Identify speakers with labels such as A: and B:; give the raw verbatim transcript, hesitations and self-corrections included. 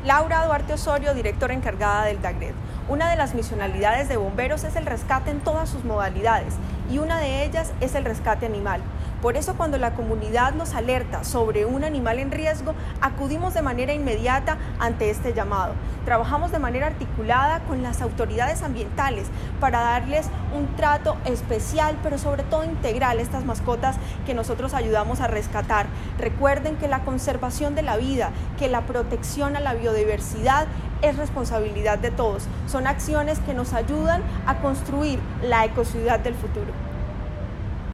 A: Laura Duarte Osorio, directora encargada del DAGRED. Una de las misionalidades de bomberos es el rescate en todas sus modalidades y una de ellas es el rescate animal. Por eso, cuando la comunidad nos alerta sobre un animal en riesgo, acudimos de manera inmediata ante este llamado. Trabajamos de manera articulada con las autoridades ambientales para darles un trato especial, pero sobre todo integral a estas mascotas que nosotros ayudamos a rescatar. Recuerden que la conservación de la vida, que la protección a la biodiversidad es responsabilidad de todos. Son acciones que nos ayudan a construir la ecociudad del futuro.